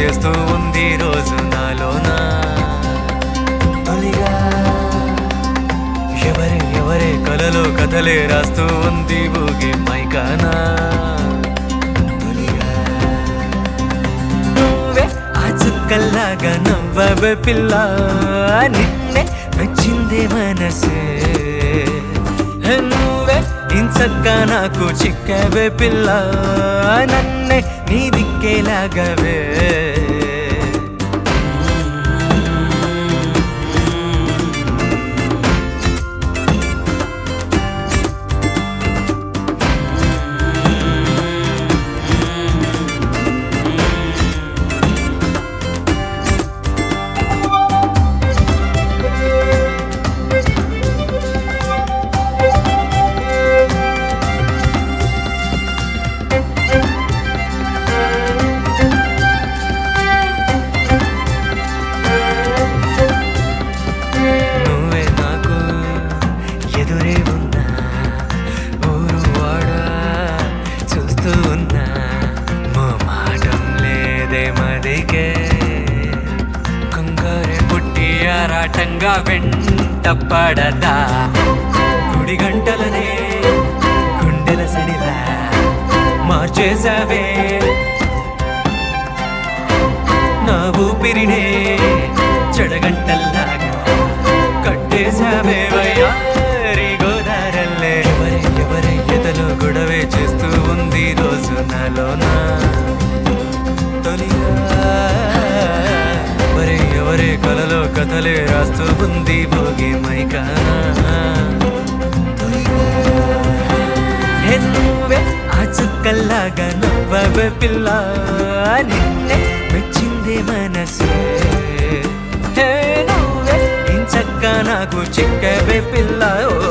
చేస్తూ ఉంది రోజు నాలోన. తొలిగా ఎవరే ఎవరే కలలో కథలే రాస్తూ ఉంది ఊగే మైకానా. నువ్వే ఆ చుక్కల్లాగా నవ్వవే పిల్ల, నిన్నే మెచ్చిందే మనసే. నువ్వే ఇంచక్క నాకు చిక్కవే పిల్ల, నన్నే నీ దిక్కేలాగవే. కంగారే పుట్టి ఆరాటంగా వెంట పడదా, గుడి గంటలనే గుండెల సడిలా మార్చేసావే. నా ఊపిరినే చెడగంటల్లాగా కట్టేసావే వయ్యారి గోదారల్లే. ఎవరే ఎవరే ఎదలో గొడవే చేస్తూ ఉంది రోజు నాలోనా. ఎవరే ఎవరే కలలో కథలే రాస్తూ ఉంది భోగి మైకానా. నువ్వే ఆ చుక్కల్లాగా నవ్వవే పిల్ల, నిన్నే మెచ్చిందే మనసే. నువ్వే ఇంచక్క నాకు చిక్కవే పిల్ల.